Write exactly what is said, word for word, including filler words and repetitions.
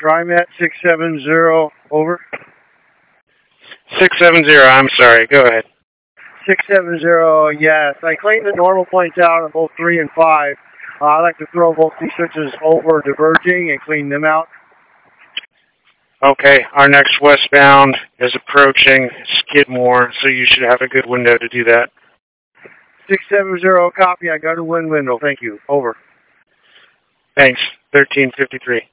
TriMet six seven zero, over. six seven zero, I'm sorry. Go ahead. six seven zero, yes. I cleaned the normal points out on both three and five. Uh, I like to throw both these switches over diverging and clean them out. Okay, our next westbound is approaching Skidmore, so you should have a good window to do that. six seven zero, copy. I got a wind window. Thank you. Over. Thanks. thirteen fifty-three.